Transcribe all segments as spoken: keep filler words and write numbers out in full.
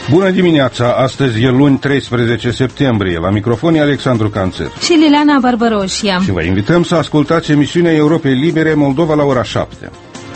Bună dimineața! Astăzi e luni, treisprezece septembrie. La microfon e Alexandru Canțer și Liliana Barbăroșia. Și vă invităm să ascultați emisiunea Europei Libere Moldova la ora șapte.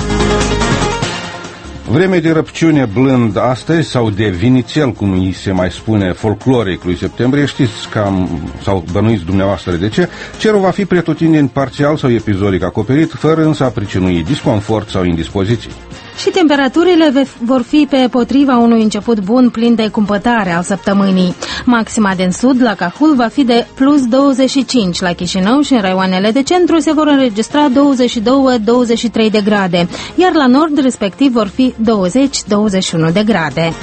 Vreme de răpciune blând astăzi, sau de vinițel, cum îi se mai spune folcloric lui septembrie, știți cam, sau bănuiți dumneavoastră de ce, cerul va fi pretutindeni parțial sau episodic acoperit, fără însă a pricinui disconfort sau indispoziții. Și temperaturile vor fi pe potriva unui început bun plin de cumpătare al săptămânii. Maxima din sud, la Cahul, va fi de plus douăzeci și cinci, la Chișinău și în raioanele de centru se vor înregistra douăzeci și doi - douăzeci și trei de grade, iar la nord, respectiv, vor fi douăzeci - douăzeci și unu de grade.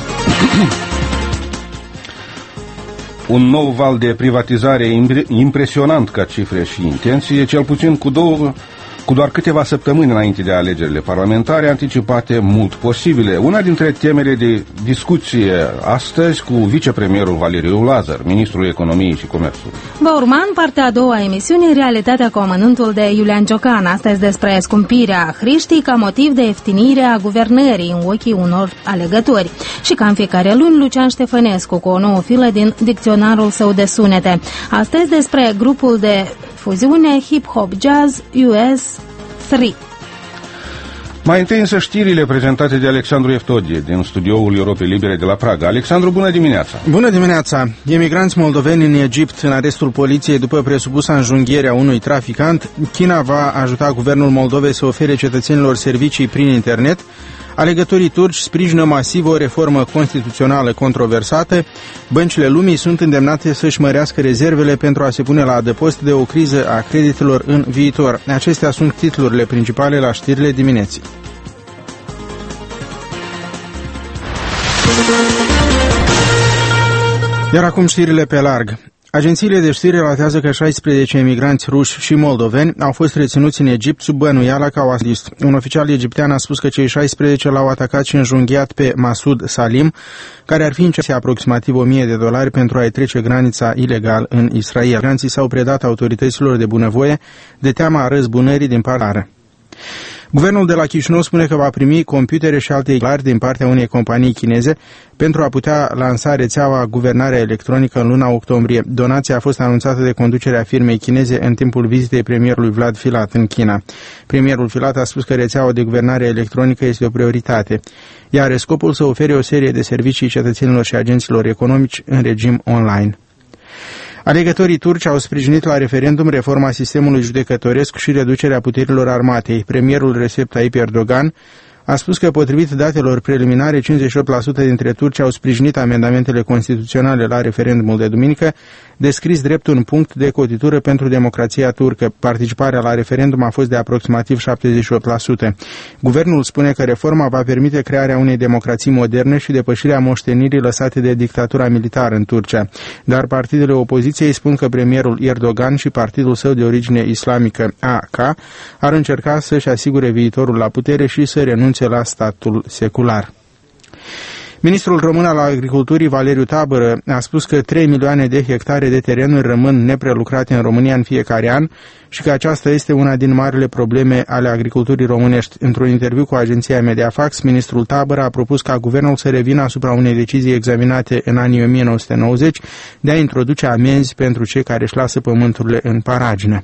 Un nou val de privatizare impresionant ca cifre și intenție, cel puțin cu două... Cu doar câteva săptămâni înainte de alegerile parlamentare, anticipate mult posibile. Una dintre temele de discuție astăzi cu vicepremierul Valeriu Lazar, ministrul Economiei și Comerțului. Va urma în partea a doua a emisiunii Realitatea cu amănuntul de Iulian Ciocan, astăzi despre scumpirea hriștii ca motiv de ieftinire a guvernării în ochii unor alegători. Și ca în fiecare luni, Lucian Ștefănescu cu o nouă filă din dicționarul său de sunete. Astăzi despre grupul de fuziune hip-hop jazz U S trei. Mai întâi însă știrile prezentate de Alexandru Eftodie din studioul Europei Libere de la Praga. Alexandru, bună dimineața! Bună dimineața! Emigranți moldoveni în Egipt în arestul poliției după presupusa înjunghiere a unui traficant. China va ajuta guvernul Moldovei să ofere cetățenilor servicii prin internet. Alegătorii turci sprijină masiv o reformă constituțională controversată. Băncile lumii sunt îndemnate să-și mărească rezervele pentru a se pune la adăpost de o criză a creditelor în viitor. Acestea sunt titlurile principale la știrile dimineții. Iar acum știrile pe larg. Agențiile de știri relatează că șaisprezece emigranți ruși și moldoveni au fost reținuți în Egipt sub bănuiala că au asist. Un oficial egiptean a spus că cei șaisprezece l-au atacat și înjunghiat pe Masud Salim, care ar fi încercat aproximativ o mie de dolari pentru a-i trece granița ilegal în Israel. Emigranții s-au predat autorităților de bunăvoie de teama răzbunării din partea. Guvernul de la Chișinău spune că va primi computere și alte eclari din partea unei companii chineze pentru a putea lansa rețeaua guvernarea electronică în luna octombrie. Donația a fost anunțată de conducerea firmei chineze în timpul vizitei premierului Vlad Filat în China. Premierul Filat a spus că rețeaua de guvernare electronică este o prioritate. Ea are scopul să ofere o serie de servicii cetățenilor și agenților economici în regim online. Alegătorii turci au sprijinit la referendum reforma sistemului judecătoresc și reducerea puterilor armatei. Premierul Recep Tayyip Erdogan a spus că, potrivit datelor preliminare, cincizeci și opt la sută dintre turci au sprijinit amendamentele constituționale la referendumul de duminică, descris drept un punct de cotitură pentru democrația turcă. Participarea la referendum a fost de aproximativ șaptezeci și opt la sută. Guvernul spune că reforma va permite crearea unei democrații moderne și depășirea moștenirii lăsate de dictatura militară în Turcia. Dar partidele opoziției spun că premierul Erdogan și partidul său de origine islamică A K ar încerca să-și asigure viitorul la putere și să renunțe la statul secular. Ministrul român al Agriculturii, Valeriu Tabără, a spus că trei milioane de hectare de terenuri rămân neprelucrate în România în fiecare an și că aceasta este una din marile probleme ale agriculturii românești. Într-un interviu cu agenția Mediafax, ministrul Tabără a propus ca guvernul să revină asupra unei decizii examinate în anii o mie nouă sute nouăzeci de a introduce amenzi pentru cei care își lasă pământurile în paragină.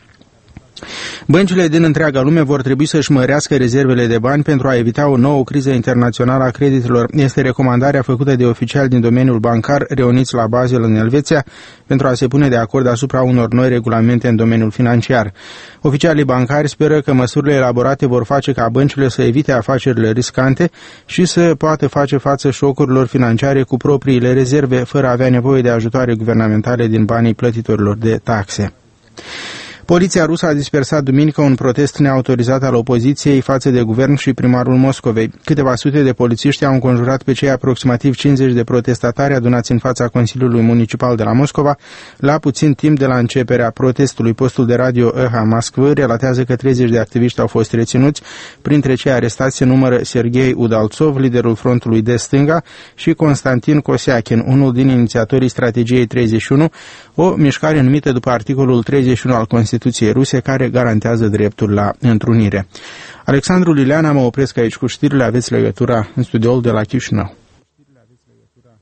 Băncile din întreaga lume vor trebui să-și mărească rezervele de bani pentru a evita o nouă criză internațională a creditelor. Este recomandarea făcută de oficiali din domeniul bancar reuniți la Basel în Elveția pentru a se pune de acord asupra unor noi regulamente în domeniul financiar. Oficialii bancari speră că măsurile elaborate vor face ca băncile să evite afacerile riscante și să poată face față șocurilor financiare cu propriile rezerve, fără a avea nevoie de ajutoare guvernamentale din banii plătitorilor de taxe. Poliția rusă a dispersat duminică un protest neautorizat al opoziției față de guvern și primarul Moscovei. Câteva sute de polițiști au înconjurat pe cei aproximativ cincizeci de protestatari adunați în fața Consiliului Municipal de la Moscova la puțin timp de la începerea protestului. Postul de radio E H A Moskvă relatează că treizeci de activiști au fost reținuți. Printre cei arestați se numără Serghei Udalțov, liderul frontului de stânga, și Constantin Kosiakin, unul din inițiatorii strategiei treizeci și unu, o mișcare numită după articolul treizeci și unu al Constituției Ruse, care garantează dreptul la întrunire. Alexandru, Liliana, mă opresc aici cu știrile, aveți legătura în studioul de la Chișinău.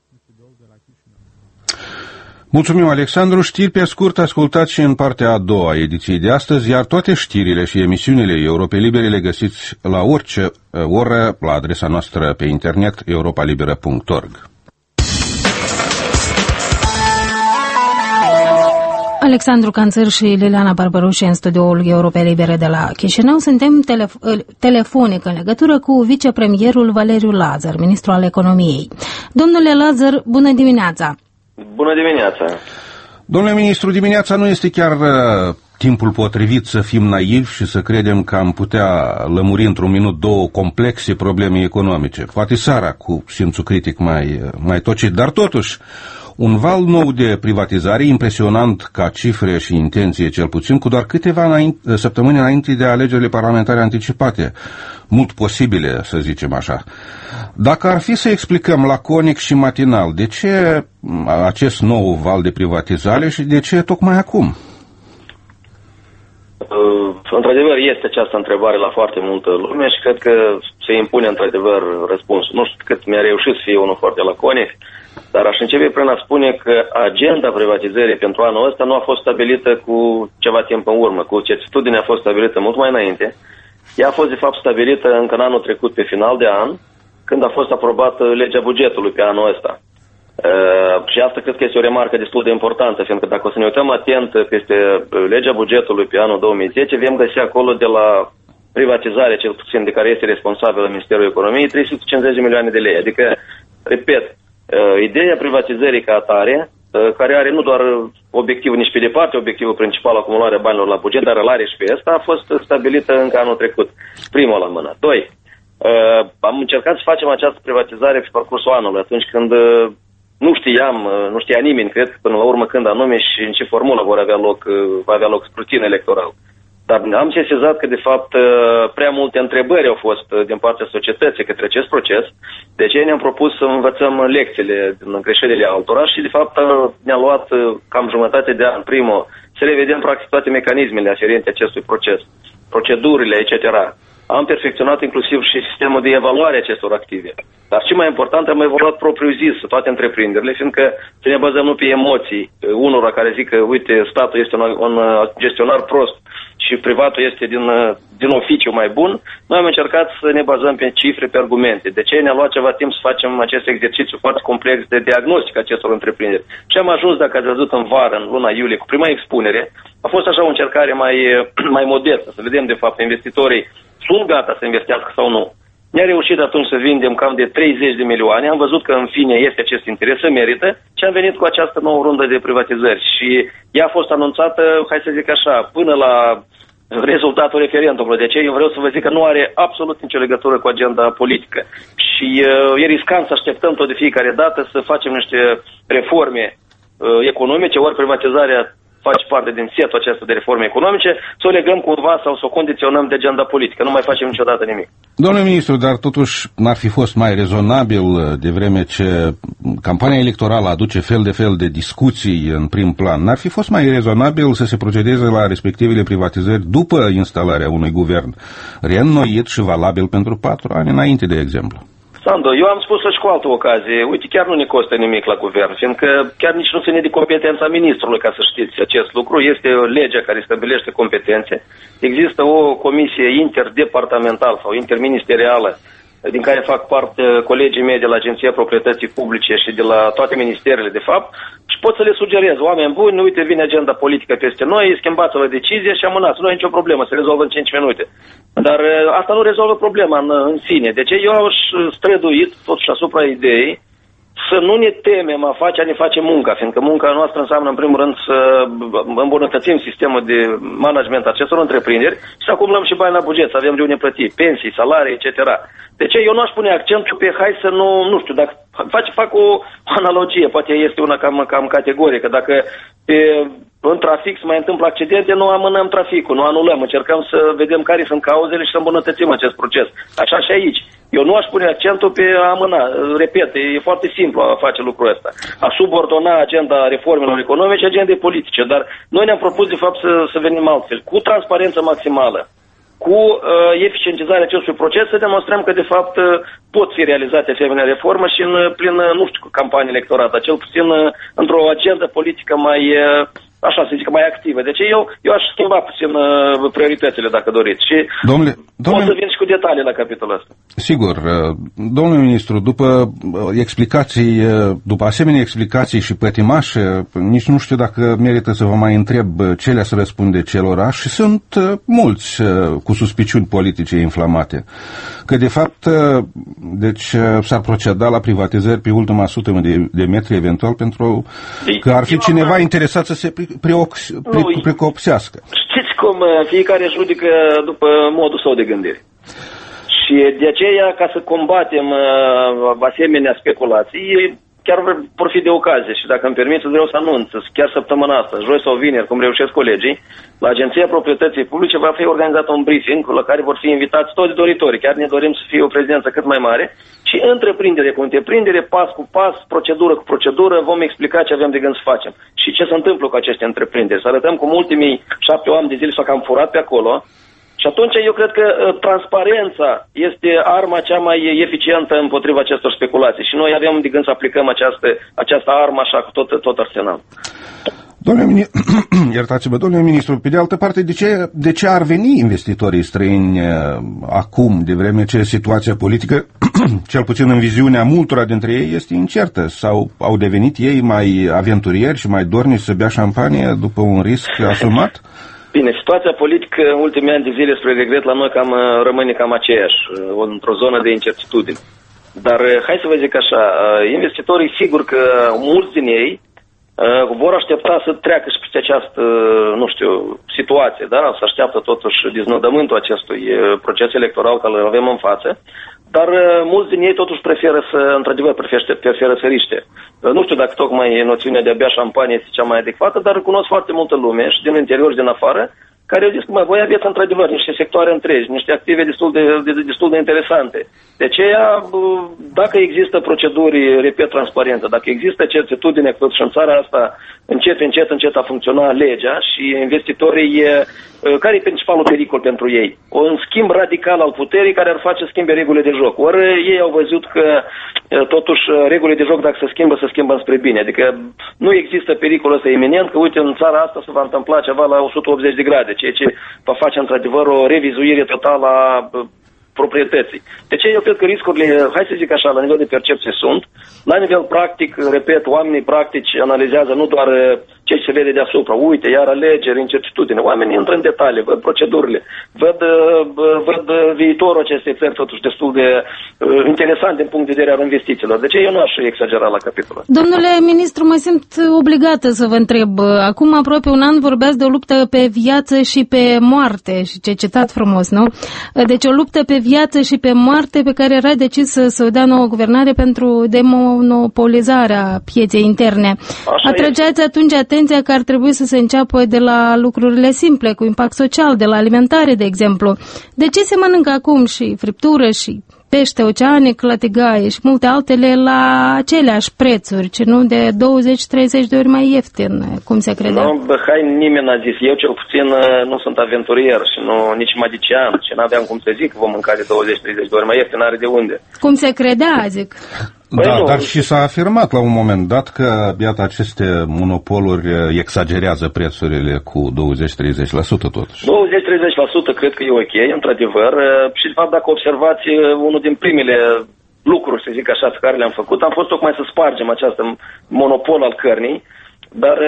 Mulțumim, Alexandru. Știri pe scurt, ascultați și în partea a doua a ediției de astăzi, iar toate știrile și emisiunile Europa Libere le găsiți la orice oră la adresa noastră pe internet europa liberă punct org. Alexandru Canțăr și Liliana Barbarușe în studioul Europa Libere de la Chișinău. Suntem telef- telefonic în legătură cu vicepremierul Valeriu Lazar, ministrul al economiei. Domnule Lazar, bună dimineața! Bună dimineața! Domnule ministru, dimineața nu este chiar uh, timpul potrivit să fim naivi și să credem că am putea lămuri într-un minut două complexe probleme economice. Poate seara cu simțul critic mai, mai tocit, dar totuși un val nou de privatizare, impresionant ca cifre și intenție cel puțin, cu doar câteva înainte, săptămâni înainte de alegerile parlamentare anticipate, mult posibile, să zicem așa. Dacă ar fi să explicăm laconic și matinal, de ce acest nou val de privatizare și de ce tocmai acum? Uh, într-adevăr, este această întrebare la foarte multă lume și cred că se impune într-adevăr răspunsul. Nu știu cât mi-a reușit să fie unul foarte laconic, dar aș începe prin a spune că agenda privatizării pentru anul ăsta nu a fost stabilită cu ceva timp în urmă, cu certitudine a fost stabilită mult mai înainte. Ea a fost de fapt stabilită încă în anul trecut, pe final de an, când a fost aprobată legea bugetului pe anul ăsta. Uh, și asta cred că este o remarcă destul de importantă, fiindcă dacă o să ne uităm atent peste legea bugetului pe anul două mii zece, vom găsi acolo de la privatizare, cel puțin de care este responsabil Ministerul Economiei, trei sute cincizeci de milioane de lei. Adică, repet, uh, ideea privatizării ca atare, uh, care are nu doar obiectivul, nici pe departe obiectivul principal, acumularea banilor la buget, dar îl are și pe asta, a fost stabilită încă anul trecut. Primul la mână. Doi, uh, am încercat să facem această privatizare pe parcursul anului, atunci când uh, nu știam, nu știa nimeni, cred, până la urmă când anume și în ce formulă vor avea loc, va avea loc scrutin electoral. Dar am sesizat că, de fapt, prea multe întrebări au fost din partea societății către acest proces. De ce ne-am propus să învățăm lecțiile din greșelile altora și, de fapt, ne-a luat cam jumătate de an, primul, să revedem practic toate mecanismele aferente acestui proces, procedurile, et cetera. Am perfecționat inclusiv și sistemul de evaluare a acestor active. Dar ce mai important, am evaluat propriu-zis toate întreprinderile, fiindcă să ne bazăm nu pe emoții unora care zic că, uite, statul este un, un gestionar prost și privatul este din, din oficiu mai bun. Noi am încercat să ne bazăm pe cifre, pe argumente. De ce ne-a luat ceva timp să facem acest exercițiu foarte complex de diagnostic acestor întreprinderi? Și am ajuns, dacă ați văzut în vară, în luna iulie, cu prima expunere, a fost așa o încercare mai, mai modernă, să vedem, de fapt, investitorii sunt gata să investească sau nu. Ne-a reușit atunci să vindem cam de treizeci de milioane, am văzut că în fine este acest interes, se merită și am venit cu această nouă rundă de privatizări. Și ea a fost anunțată, hai să zic așa, până la rezultatul referendumului. De ce eu vreau să vă zic că nu are absolut nicio legătură cu agenda politică. Și uh, e riscant să așteptăm tot de fiecare dată să facem niște reforme uh, economice, ori privatizarea face parte din setul acesta de reforme economice, să o legăm cumva sau să o condiționăm de agenda politică. Nu mai facem niciodată nimic. Domnule ministru, dar totuși n-ar fi fost mai rezonabil, de vreme ce campania electorală aduce fel de fel de discuții în prim plan, n-ar fi fost mai rezonabil să se procedeze la respectivele privatizări după instalarea unui guvern reînnoit și valabil pentru patru ani înainte, de exemplu? Sandu, eu am spus-o și cu altă ocazie. Uite, chiar nu ne costă nimic la guvern, fiindcă chiar nici nu ține de competența ministrului, ca să știți acest lucru. Este legea care stabilește competențe. Există o comisie interdepartamentală sau interministerială din care fac parte colegii mei de la Agenția Proprietății Publice și de la toate ministerele, de fapt, și pot să le sugerez, oameni buni, uite, vine agenda politică peste noi, schimbați-vă decizia și amânați. Nu e nicio problemă, se rezolvă în cinci minute. Dar asta nu rezolvă problema în, în sine. De ce eu aș străduit totuși asupra ideii să nu ne temem a face, a ne face munca, fiindcă munca noastră înseamnă, în primul rând, să îmbunătățim sistemul de management acestor întreprinderi și să acumulăm și bani la buget, să avem de unde plăti, pensii, salarii, et cetera. De ce eu nu aș pune accentul pe, hai să nu, nu știu, dacă fac, fac o analogie, poate este una cam, cam categorică, dacă pe, în trafic se mai întâmplă accidente, nu amânăm traficul, nu anulăm, încercăm să vedem care sunt cauzele și să îmbunătățim acest proces. Așa și aici. Eu nu aș pune accentul pe a amâna. Repet, e foarte simplu a face lucrul ăsta. A subordona agenda reformelor economice agendei politice, dar noi ne-am propus de fapt să, să venim altfel, cu transparență maximală. cu uh, eficientizarea acestui proces, să demonstrăm că, de fapt, uh, pot fi realizate asemenea reformă și în plină, nu știu, campanie electorată, cel puțin uh, într-o agendă politică mai, uh, așa să zic, mai activă. Deci eu, eu aș schimba puțin uh, prioritățile, dacă doriți. Și domnule, domnule... pot să vin și cu detalii la capitolul ăsta. Sigur. Domnule ministru, după explicații, după asemenea explicații și pătimașe, nici nu știu dacă merită să vă mai întreb ce le-ați răspunde celorași, și sunt mulți cu suspiciuni politice inflamate. Că de fapt, deci s-ar proceda la privatizări pe ultima sută de, de metri eventual, pentru că ar fi cineva interesat să se precopsească. Știți cum fiecare judecă după modul său de gândire. Și de aceea, ca să combatem uh, asemenea speculații, chiar vor fi de ocazie. Și dacă îmi permiteți, vreau să anunț, chiar săptămâna asta, joi sau vineri, cum reușesc colegii, la Agenția Proprietății Publice va fi organizat un briefing la care vor fi invitați toți doritorii. Chiar ne dorim să fie o prezență cât mai mare. Și întreprindere cu întreprindere, pas cu pas, procedură cu procedură, vom explica ce avem de gând să facem. Și ce se întâmplă cu aceste întreprinderi. Să arătăm cum ultimii șapte ani de zile s-au cam furat pe acolo. Și atunci eu cred că uh, transparența este arma cea mai eficientă împotriva acestor speculații. Și noi avem de gând să aplicăm această, această armă așa cu tot, tot arsenal. Domnule, iertați-mă, domnule ministru, pe de altă parte, de ce, de ce ar veni investitorii străini uh, acum, de vreme ce situația politică, cel puțin în viziunea multora dintre ei, este incertă? Sau au devenit ei mai aventurieri și mai dornici să bea șampanie după un risc asumat? Bine, situația politică în ultimii ani de zile, spre regret, la noi cam rămâne cam aceeași, într-o zonă de incertitudine. Dar hai să vă zic așa, investitorii, sigur că mulți din ei vor aștepta să treacă și peste această, nu știu, situație, da? Să așteaptă totuși deznodământul acestui proces electoral care îl avem în față. Dar mulți din ei totuși preferă să, într-adevăr, preferă, preferă să riște. Nu știu dacă tocmai noțiunea de a bea șampanie este cea mai adecvată, dar cunosc foarte multă lume, și din interior și din afară, care au zis că mai voi aveți într-adevăr niște sectoare întregi, niște active destul de, de, destul de interesante. De aceea, dacă există proceduri, repet, transparente, dacă există certitudine că totuși în țara asta încet, încet, încet a funcționa legea și investitorii, care e principalul pericol pentru ei? Un schimb radical al puterii care ar face schimbe regulile de joc. Ori ei au văzut că totuși regulile de joc, dacă se schimbă, se schimbă spre bine. Adică nu există pericolul ăsta iminent că, uite, în țara asta se va întâmpla ceva la o sută optzeci de grade, ceea ce va face într-adevăr o revizuire totală a proprietății. De ce eu cred că riscurile, hai să zic așa, la nivel de percepție sunt, la nivel practic, repet, oamenii practici analizează nu doar ce se vede deasupra, uite, iar alegeri, incertitudine, oamenii intră în detalii, văd procedurile, văd, văd viitorul acestei țări totuși destul de interesant din punct de vedere al investițiilor. De ce eu nu aș exagera la capitolul. Domnule ministru, mă simt obligată să vă întreb. Acum aproape un an vorbeați de o luptă pe viață și pe moarte, și ce citat frumos, nu? Deci o luptă pe viață și pe moarte pe care era decis să, să o dea nouă guvernare pentru demonopolizarea pieței interne. Așa Atrageați este. Atunci atenția că ar trebui să se înceapă de la lucrurile simple, cu impact social, de la alimentare, de exemplu. De ce se mănâncă acum și friptură și pește oceanic, la tigaie și multe altele la aceleași prețuri, ci nu de douăzeci treizeci de ori mai ieftin, cum se credea? Nu, bă, hai, nimeni n-a zis. Eu cel puțin nu sunt aventurier și nu nici magician și n-aveam cum să zic că vom mânca de douăzeci treizeci de ori mai ieftin, are de unde. Cum se credea, zic. Da, păi dar și s-a afirmat la un moment dat că, iată, aceste monopoluri exagerează prețurile cu douăzeci treizeci la sută totuși. douăzeci treizeci la sută cred că e ok, într-adevăr. Și, de fapt, dacă observați, unul din primele lucruri, să zic așa, pe care le-am făcut, am fost tocmai să spargem acest monopol al cărnii, dar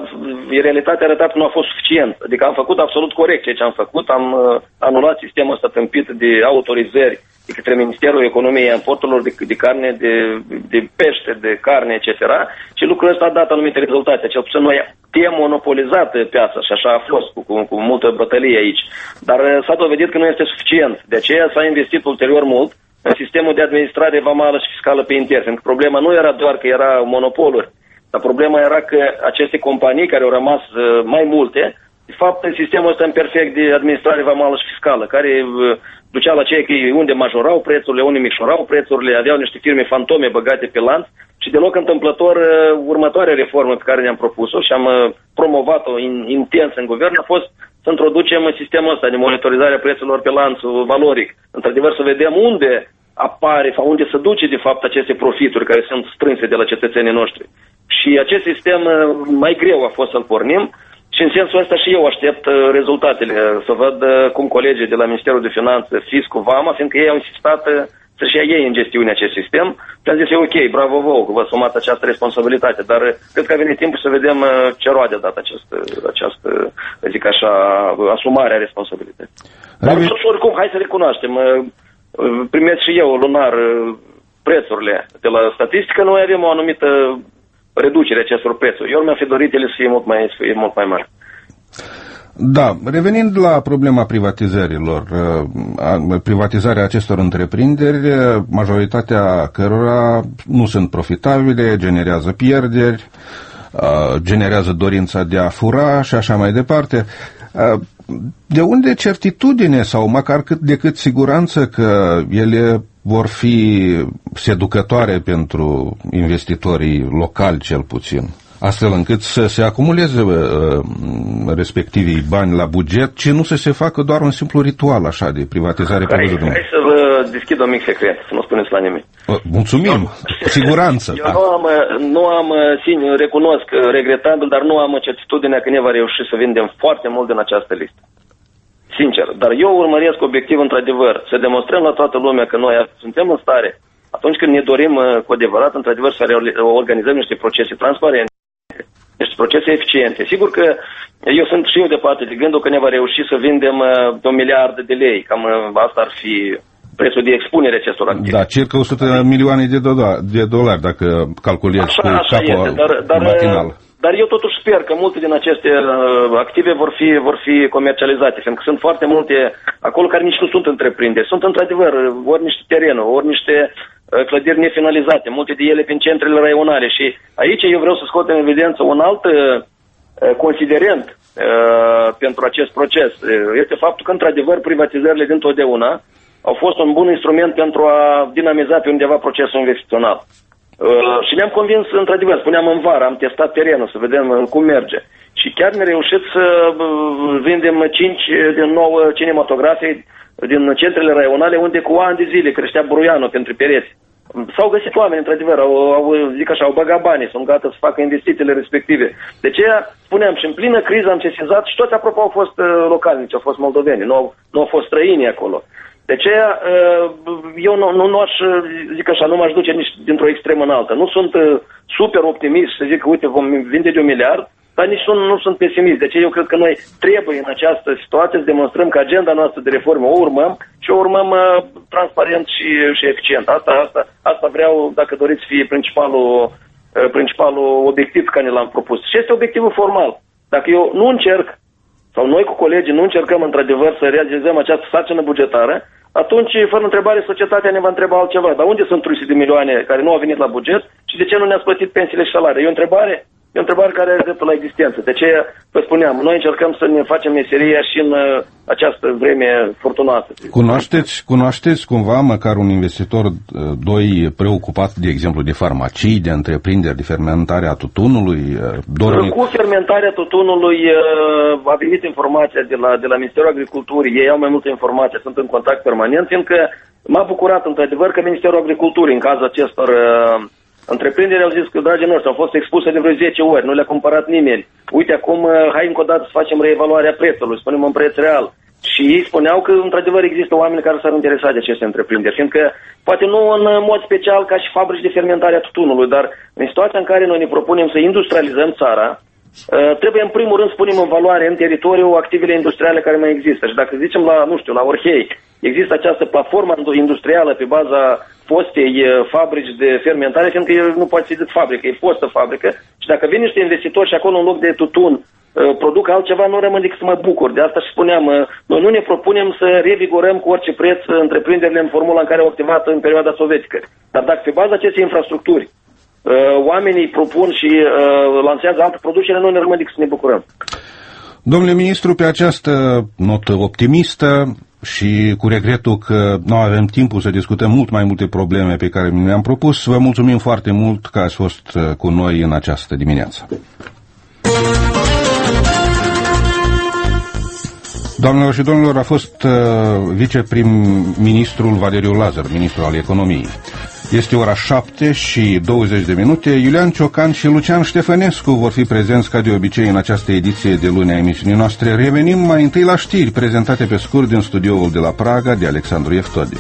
în realitate a arătat că nu a fost suficient. Adică am făcut absolut corect ceea ce am făcut, am anulat sistemul ăsta tâmpit de autorizări de către Ministerul Economiei a importurilor de, de carne, de, de pește, de carne, et cetera. Și lucrul ăsta a dat anumite rezultate. Cel puțin noi am monopolizat piața și așa a fost, cu, cu, cu multă bătălie aici. Dar s-a dovedit că nu este suficient. De aceea s-a investit ulterior mult în sistemul de administrare vamală și fiscală pe intern. Pentru că problema nu era doar că era monopoluri, dar problema era că aceste companii care au rămas mai multe, de fapt, sistemul ăsta imperfect de administrare vamală și fiscală, care ducea la cei că unde majorau prețurile, unde micșorau prețurile, aveau niște firme fantome băgate pe lanț și deloc întâmplător următoarea reformă pe care ne-am propus-o și am promovat-o in, intens în guvern a fost să introducem sistemul ăsta de monitorizare a prețurilor pe lanțul valoric. Într-adevăr să vedem unde apare sau unde se duce de fapt aceste profituri care sunt strânse de la cetățenii noștri. Și acest sistem mai greu a fost să-l pornim și în sensul ăsta și eu aștept rezultatele, să văd cum colegii de la Ministerul de Finanțe, Fiscul, Vama, fiindcă ei au insistat să-și ia ei în gestiune acest sistem. Și am zis, e ok, bravo vouă că vă asumați această responsabilitate, dar cred că a venit timpul să vedem ce roade a dat această, această zic așa, asumare a responsabilității. Dar oricum, hai să recunoaștem, primesc și eu lunar prețurile de la statistică, noi avem o anumită reducere acestor prețuri. Eu mi-am fi dorit ele să fie mult mai, să fie mult mai mari. Da, revenind la problema privatizărilor, privatizarea acestor întreprinderi, majoritatea cărora nu sunt profitabile, generează pierderi, generează dorința de a fura și așa mai departe. De unde certitudine sau măcar cât de cât siguranță că ele vor fi seducătoare pentru investitorii locali cel puțin, astfel încât să se acumuleze uh, respectivii bani la buget, ci nu să se facă doar un simplu ritual așa de privatizare pe văzut. Hai să vă deschid un mic secret, să nu spuneți la nimic. Uh, mulțumim, cu siguranță. Eu nu am, nu am sincer, recunosc, regretabil, dar nu am certitudinea că ne va reuși să vindem foarte mult din această listă. Sincer, dar eu urmăresc obiectiv într-adevăr, să demonstrăm la toată lumea că noi suntem în stare, atunci când ne dorim cu adevărat, într-adevăr, să organizăm niște procese transparente, niște procese eficiente. Sigur că eu sunt și eu departe de gândul că ne va reuși să vindem de un miliard de lei, cam asta ar fi prețul de expunere acestor active. Da, circa o sută de milioane de, do- de dolari, dacă calculezi așa, cu așa capul este, dar, dar, matinal. Dar eu totuși sper că multe din aceste uh, active vor fi, vor fi comercializate, pentru că sunt foarte multe acolo care nici nu sunt întreprinderi. Sunt într-adevăr ori niște terenuri, ori niște uh, clădiri nefinalizate, multe de ele prin centrele raionale. Și aici eu vreau să scot în evidență un alt uh, considerent uh, pentru acest proces. Este faptul că într-adevăr privatizările dintotdeauna au fost un bun instrument pentru a dinamiza pe undeva procesul investițional. Uh, și ne-am convins, într-adevăr, spuneam în vară, am testat terenul să vedem uh, cum merge. Și chiar ne-a reușit să uh, vindem cinci din nouă cinematografe din centrele raionale, unde cu ani de zile creștea buruianul pentru pereți. S-au găsit oameni, într-adevăr, au, au, zic așa, au băgat banii, sunt gata să facă investițiile respective. De aceea, spuneam, și în plină criză am sesizat și toți, apropo, au fost uh, localnici, au fost moldoveni, nu au, nu au fost străini acolo. De aceea, eu nu, nu, nu aș, zic așa, nu m-aș duce nici dintr-o extremă în altă. Nu sunt super optimist să zic că, uite, vom vinde de un miliard, dar nici nu, nu sunt pesimist. De aceea eu cred că noi trebuie în această situație să demonstrăm că agenda noastră de reformă o urmăm și o urmăm uh, transparent și, și eficient. Asta, asta, asta vreau, dacă doriți, să fie principalul, uh, principalul obiectiv pe care l-am propus. Și este obiectivul formal. Dacă eu nu încerc, sau noi cu colegii nu încercăm într-adevăr să realizăm această sarcină bugetară, atunci, fără întrebare, societatea ne va întreba altceva. Dar unde sunt trei sute de milioane care nu au venit la buget și de ce nu ne-ați plătit pensiile și salarii? E o întrebare? E o întrebare care are dreptul la existență. De aceea, vă spuneam, noi încercăm să ne facem meseria și în uh, această vreme furtunoasă. Cunoașteți, cunoașteți cumva măcar un investitor, doi, preocupat, de exemplu, de farmacii, de întreprinderi, de fermentarea tutunului? Dornic... Cu fermentarea tutunului uh, a venit informația de la, de la Ministerul Agriculturii. Ei au mai multă informație, sunt în contact permanent, fiindcă m-a bucurat, într-adevăr, că Ministerul Agriculturii, în cazul acestor uh, întreprinderi, au zis că, dragii noștri, au fost expuse de vreo zece ori, nu le-a cumpărat nimeni. Uite, acum, hai încă o dată să facem reevaluarea prețului, spunem în preț real. Și ei spuneau că, într-adevăr, există oameni care s-ar interesa de aceste întreprinderi, fiindcă, poate nu în mod special ca și fabrici de fermentare a tutunului, dar în situația în care noi ne propunem să industrializăm țara, trebuie în primul rând să punem în valoare în teritoriu activele industriale care mai există. Și dacă zicem la, nu știu, la Orhei, există această platformă industrială pe baza fostei fabrici de fermentare, fiindcă nu poate fi de fabrică, e fostă fabrică. Și dacă vin niște investitori și acolo în loc de tutun produc altceva, nu rămân decât să mă bucur. De asta și spuneam, noi nu ne propunem să revigorăm cu orice preț întreprinderile în formula în care au activat în perioada sovietică. Dar dacă pe baza acestei infrastructuri oamenii propun și uh, lansează alte producere, noi ne rămân decât să ne bucurăm. Domnule ministru, pe această notă optimistă și cu regretul că nu avem timpul să discutăm mult mai multe probleme pe care mi le-am propus, vă mulțumim foarte mult că ați fost cu noi în această dimineață. Doamnelor și domnilor, a fost uh, viceprim-ministrul Valeriu Lazar, ministrul al economiei. Este ora șapte și douăzeci de minute. Iulian Ciocan și Lucian Ștefănescu vor fi prezenți ca de obicei în această ediție de luni a emisiunii noastre. Revenim mai întâi la știri prezentate pe scurt din studioul de la Praga de Alexandru Eftodi.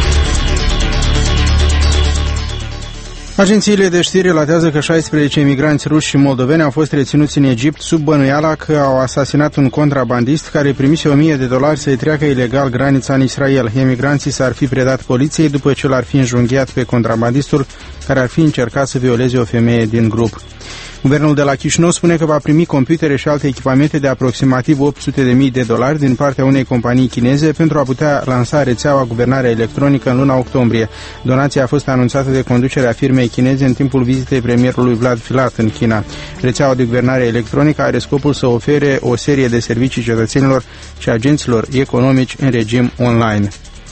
Agențiile de știri relatează că șaisprezece imigranți ruși și moldoveni au fost reținuți în Egipt sub bănuiala că au asasinat un contrabandist care primise o mie de dolari să-i treacă ilegal granița în Israel. Emigranții s-ar fi predat poliției după ce l-ar fi înjunghiat pe contrabandistul care ar fi încercat să violeze o femeie din grup. Guvernul de la Chișinău spune că va primi computere și alte echipamente de aproximativ opt sute de mii de dolari din partea unei companii chineze pentru a putea lansa rețeaua guvernarea electronică în luna octombrie. Donația a fost anunțată de conducerea firmei chineze în timpul vizitei premierului Vlad Filat în China. Rețeaua de guvernare electronică are scopul să ofere o serie de servicii cetățenilor și agenților economici în regim online.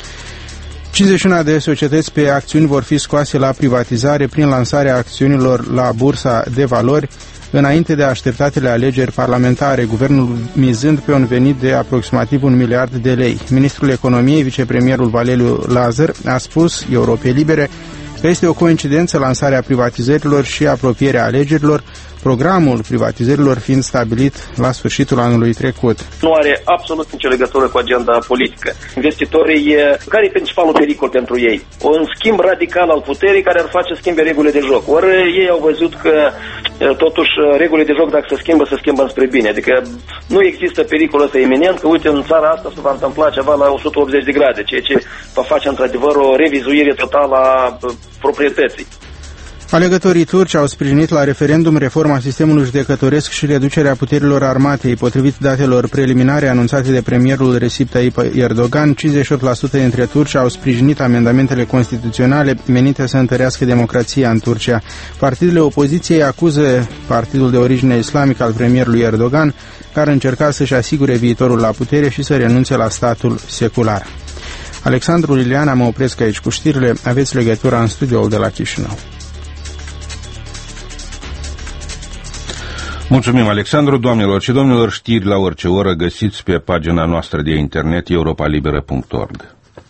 cincizeci și unu de societăți pe acțiuni vor fi scoase la privatizare prin lansarea acțiunilor la Bursa de Valori înainte de așteptatele alegeri parlamentare, guvernul mizând pe un venit de aproximativ un miliard de lei. Ministrul Economiei, vicepremierul Valeriu Lazar, a spus Europei Libere că este o coincidență lansarea privatizărilor și apropierea alegerilor, programul privatizărilor fiind stabilit la sfârșitul anului trecut. Nu are absolut nicio legătură cu agenda politică. Investitorii, care e principalul pericol pentru ei? Un schimb radical al puterii care ar face schimbe regulile de joc. Ori ei au văzut că totuși regulile de joc, dacă se schimbă, se schimbă spre bine. Adică nu există pericolul ăsta iminent că, uite, în țara asta se va întâmpla ceva la o sută optzeci de grade, ceea ce va face într-adevăr o revizuire totală a proprietății. Alegătorii turci au sprijinit la referendum reforma sistemului judecătoresc și reducerea puterilor armatei. Potrivit datelor preliminare anunțate de premierul Recep Tayyip Erdogan, cincizeci și opt la sută dintre turci au sprijinit amendamentele constituționale menite să întărească democrația în Turcia. Partidele opoziției acuză partidul de origine islamică al premierului Erdogan, care încerca să-și asigure viitorul la putere și să renunțe la statul secular. Alexandru Liliana, mă opresc aici cu știrile. Aveți legătura în studioul de la Chișinău. Mulțumim, Alexandru. Doamnelor și domnilor, știri la orice oră găsiți pe pagina noastră de internet europa liberă punct org.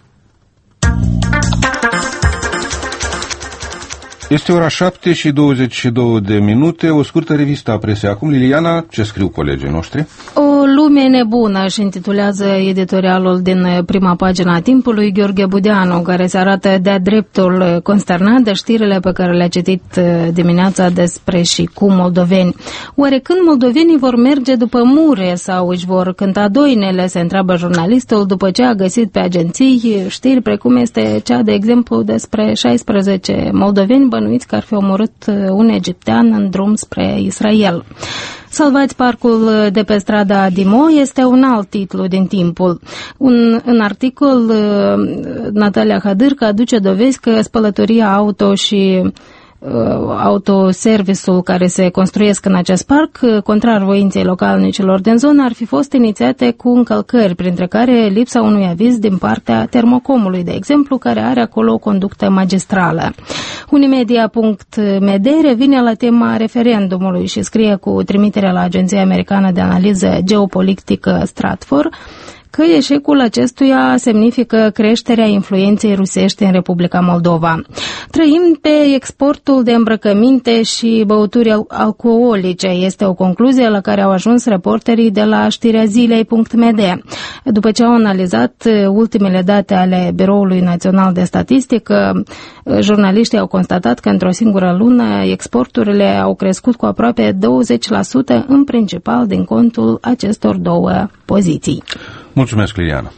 Este ora șapte și douăzeci și două de minute, o scurtă revistă a presei. Acum, Liliana, ce scriu colegii noștri? O lume nebună, își intitulează editorialul din prima pagina a Timpului, Gheorghe Budeanu, care se arată de-a dreptul consternat de știrile pe care le-a citit dimineața despre și cu moldoveni. Oare când moldovenii vor merge după mure sau își vor cânta doinele, se întreabă jurnalistul, după ce a găsit pe agenții știri precum este cea, de exemplu, despre șaisprezece moldoveni bănuiți că ar fi omorât un egiptean în drum spre Israel. Salvați parcul de pe strada Dimo este un alt titlu din Timpul. Un, în articol, Natalia Hadârcă aduce dovezi că spălătoria auto și autoservisul care se construiesc în acest parc, contrar voinței localnicilor din zonă, ar fi fost inițiate cu încălcări, printre care lipsa unui aviz din partea Termocomului, de exemplu, care are acolo o conductă magistrală. Unimedia punct m d revine la tema referendumului și scrie cu trimiterea la Agenția Americană de Analiză Geopolitică Stratfor că eșecul acestuia semnifică creșterea influenței rusești în Republica Moldova. Trăim pe exportul de îmbrăcăminte și băuturi alcoolice. Este o concluzie la care au ajuns reporterii de la știrea zilei punct m d. După ce au analizat ultimele date ale Biroului Național de Statistică, jurnaliștii au constatat că într-o singură lună exporturile au crescut cu aproape douăzeci la sută, în principal din contul acestor două poziții. Mulțumesc, Liliana.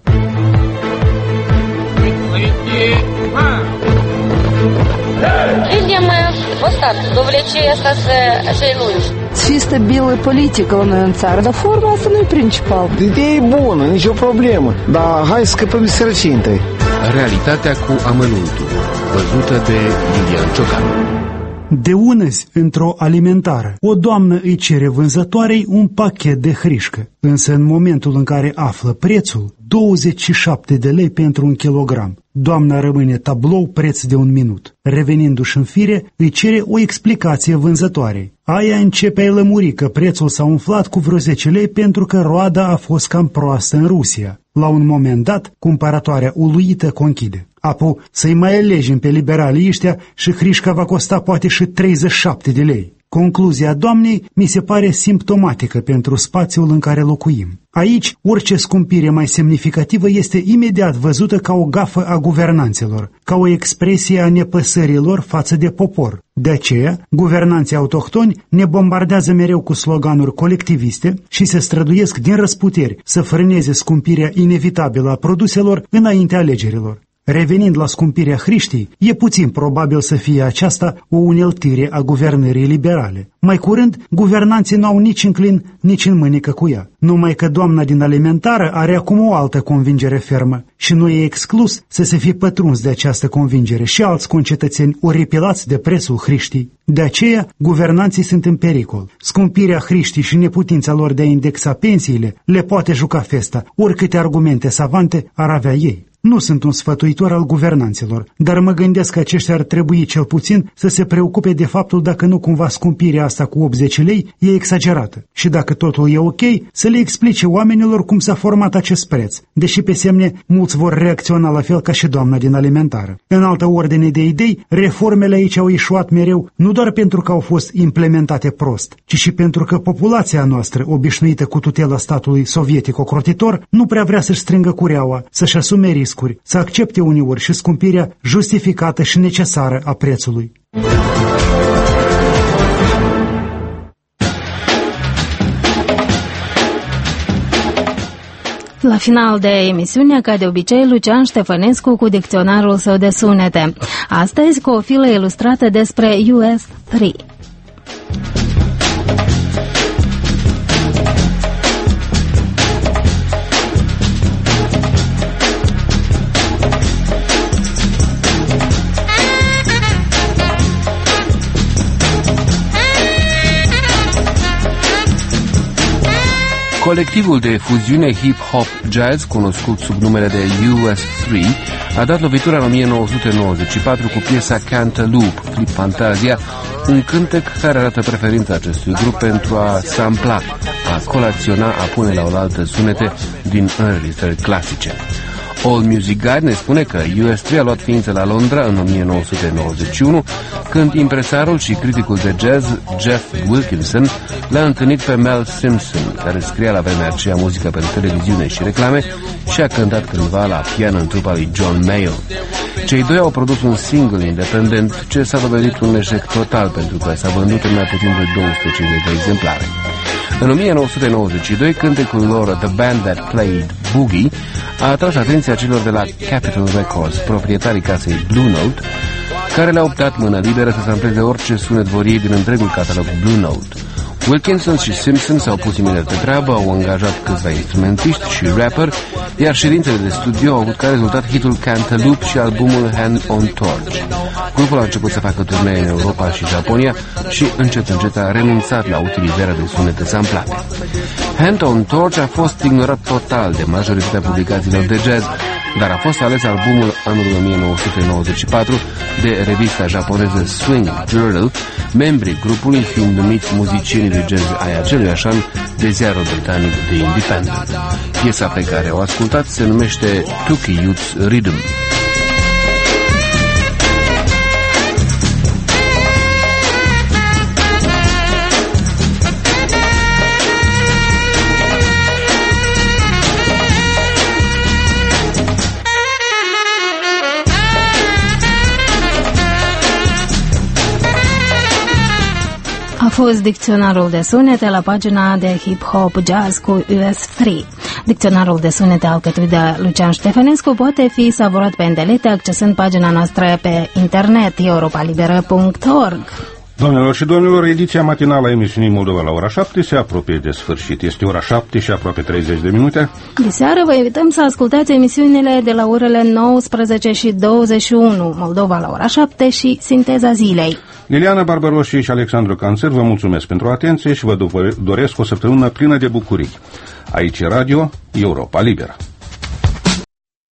Видимо, вот так, довлечение цей lungi. Чисто белая политика în țară, dar forma asta nu e principal. Ideea e bună, nicio problemă, dar hai să scăpăm de sărăcie întâi. Realitatea cu amănuntul, văzută de Iulian Ciocan. De unăzi, într-o alimentară, o doamnă îi cere vânzătoarei un pachet de hrișcă, însă în momentul în care află prețul, douăzeci și șapte de lei pentru un kilogram. Doamna rămâne tablou preț de un minut. Revenindu-și în fire, îi cere o explicație vânzătoarei. Aia începe a-i lămuri că prețul s-a umflat cu vreo zece lei pentru că roada a fost cam proastă în Rusia. La un moment dat, cumpărătoarea uluită conchide. Apu, să-i mai alegem pe liberalii ăștia și hrișca va costa poate și treizeci și șapte de lei. Concluzia doamnei mi se pare simptomatică pentru spațiul în care locuim. Aici, orice scumpire mai semnificativă este imediat văzută ca o gafă a guvernanților, ca o expresie a nepăsărilor față de popor. De aceea, guvernanții autohtoni ne bombardează mereu cu sloganuri colectiviste și se străduiesc din răsputeri să frâneze scumpirea inevitabilă a produselor înaintea alegerilor. Revenind la scumpirea hriștii, e puțin probabil să fie aceasta o uneltire a guvernării liberale. Mai curând, guvernanții n-au nici în clin, nici în mânică cu ea. Numai că doamna din alimentară are acum o altă convingere fermă și nu e exclus să se fi pătruns de această convingere și alți concetățeni oripilați de prețul hriștii. De aceea, guvernanții sunt în pericol. Scumpirea hriștii și neputința lor de a indexa pensiile le poate juca festa, oricâte argumente savante ar avea ei. Nu sunt un sfătuitor al guvernanților, dar mă gândesc că aceștia ar trebui cel puțin să se preocupe de faptul dacă nu cumva scumpirea asta cu optzeci lei e exagerată și dacă totul e ok, să le explice oamenilor cum s-a format acest preț, deși pe semne mulți vor reacționa la fel ca și doamna din alimentară. În altă ordine de idei, reformele aici au ieșuat mereu nu doar pentru că au fost implementate prost, ci și pentru că populația noastră, obișnuită cu tutela statului sovietic ocrotitor, nu prea vrea să-și strângă cureaua, să-și asume riscuri, să accepte uneori și scumpirea justificată și necesară a prețului. La final de emisiune, ca de obicei, Lucian Ștefănescu cu dicționarul său de sunete. Astăzi cu o filă ilustrată despre U S trei. Colectivul de fuziune hip-hop-jazz, cunoscut sub numele de U S trei, a dat lovitura în o mie nouă sute nouăzeci și patru cu piesa Cantaloupe, Flip Fantasia, un cântec care arată preferința acestui grup pentru a sampla, a colaționa, a pune la oaltă sunete din înregistrări clasice. All Music Guide ne spune că U S trei a luat ființă la Londra în o mie nouă sute nouăzeci și unu, când impresarul și criticul de jazz Jeff Wilkinson l-a întâlnit pe Mel Simpson, care scria la vremea aceea muzică pentru televiziune și reclame și a cântat cândva la pian în trupa lui John Mayall. Cei doi au produs un single independent ce s-a dovedit un eșec total pentru că s-a vândut în mai puțin de două sute cincizeci de exemplare. În o mie nouă sute nouăzeci și doi, cântecul lor The Band That Played Boogie a atras atenția celor de la Capitol Records, proprietarii casei Blue Note, care le-au optat mână liberă să sampleze orice sunet vor ei din întregul catalog Blue Note. Wilkinson și Simpson s-au pus imediat pe treabă, au angajat câțiva instrumentiști și rapper, iar ședințele de studio au avut ca rezultat hitul Cantaloupe și albumul Hand on Torch. Grupul a început să facă turnee în Europa și Japonia și încet încet a renunțat la utilizarea de sunete samplate. Hand on Torch a fost ignorat total de majoritatea publicațiilor de jazz, dar a fost ales albumul anului o mie nouă sute nouăzeci și patru de revista japoneză Swing Journal, membrii grupului fiind numiți muzicienii de jazz ai acelui așa de ziarul britanic The Independent. Piesa pe care o ascultați se numește Tuki Youth's Rhythm. A fost dicționarul de sunete la pagina de hip-hop jazz cu U S trei. Dicționarul de sunete alcătuit de Lucian Ștefănescu poate fi savurat pe îndelete accesând pagina noastră pe internet europa liberă punct org. Doamnelor și domnilor, ediția matinală a emisiunii Moldova la ora șapte se apropie de sfârșit. Este ora șapte și aproape treizeci de minute. De seară vă invităm să ascultați emisiunile de la orele nouăsprezece și douăzeci și unu, Moldova la ora șapte și Sinteza zilei. Liliana Barbaroși și Alexandru Canțer vă mulțumesc pentru atenție și vă doresc o săptămână plină de bucurii. Aici e Radio Europa Liberă.